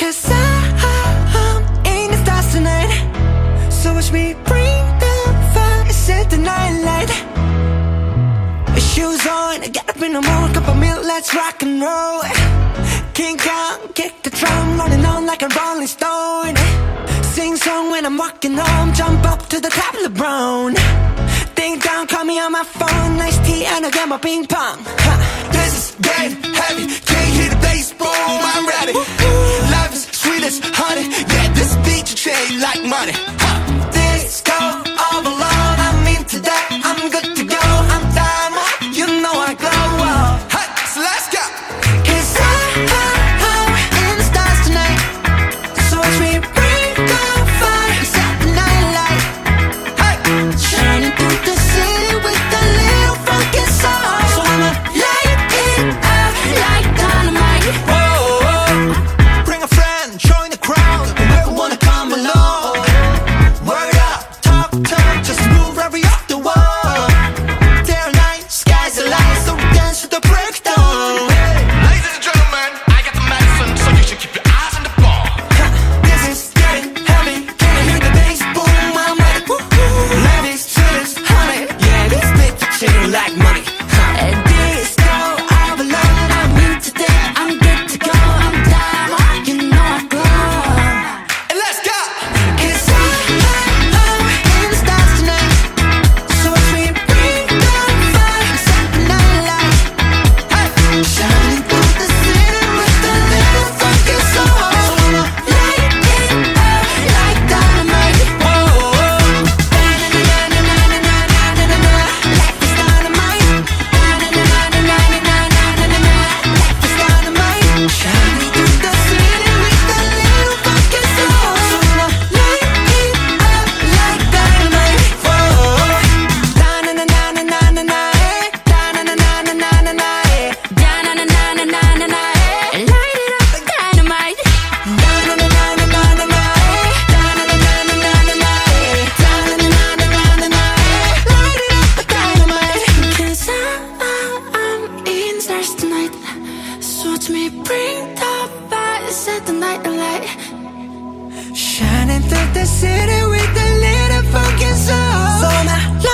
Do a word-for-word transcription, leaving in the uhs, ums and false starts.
Cause I'm in the stars tonight. So watch me bring the fire, set the night light. Shoes on, get up in the morning, cup of milk, let's rock and roll. King Kong, kick the drum, rolling on like a rolling stone. Sing song when I'm walking home, jump up to the top of LeBron. Ding dong, call me on my phone, nice tea and I'll get my ping pong. Ha. This is getting heavy, can't hear the bass, boom, I'm ready. Life is sweet as honey, yeah, this beat you trade like money. Ha. Disco overload, I'm into that, I'm good to go. I'm diamond, you know I glow. Hey, so let's go. Cause I'm in the stars tonight. So watch me bring the fire, set the night light. Hey, Shining through the city with a little funky soul. So I'ma light it up like dynamite. whoa, bring a friend, join the crowd, whoever wanna come along. Word up, talk, talk, just move every off the wall. Day or night, sky's the limit, so we dance to the breakdown. Ladies and gentlemen, I got the medicine, so you should keep your eyes on the ball. This is getting heavy, can you hear the bass boom? I'm ready. Woo-hoo. Life is sweet as honey, yeah, this beat chicken like money. And disco overload, I'm into that, I'm good to go. I'm diamond, you know I glow. And let's go. Cause I'm in the stars tonight. So watch me bring the fire, set the night light. Hey, shining through the city with a little funky soul. So I'ma light it up like dynamite. Na-na-na-na-na-na-na-na-na-na. Life is dynamite. Na-na-na-na-na-na-na-na-na. Life is dynamite. Shining through the city with a little funky soul. So I'ma light it up like dynamite. Da-na-na-na-na-na-na, eh. Da-na-na-na-na-na-na, eh. Da-na-na-na-na-na-na, eh. Light it up like dynamite. Da-na-na-na-na-na-na, eh. Da-na-na-na-na-na-na, eh. Da-na-na-na-na-na-na, eh. Light it up like dynamite. Cause I'm, I'm in the stars tonight. So watch me bring the fire, set the night alight. Shining through the city with a little funky soul. So now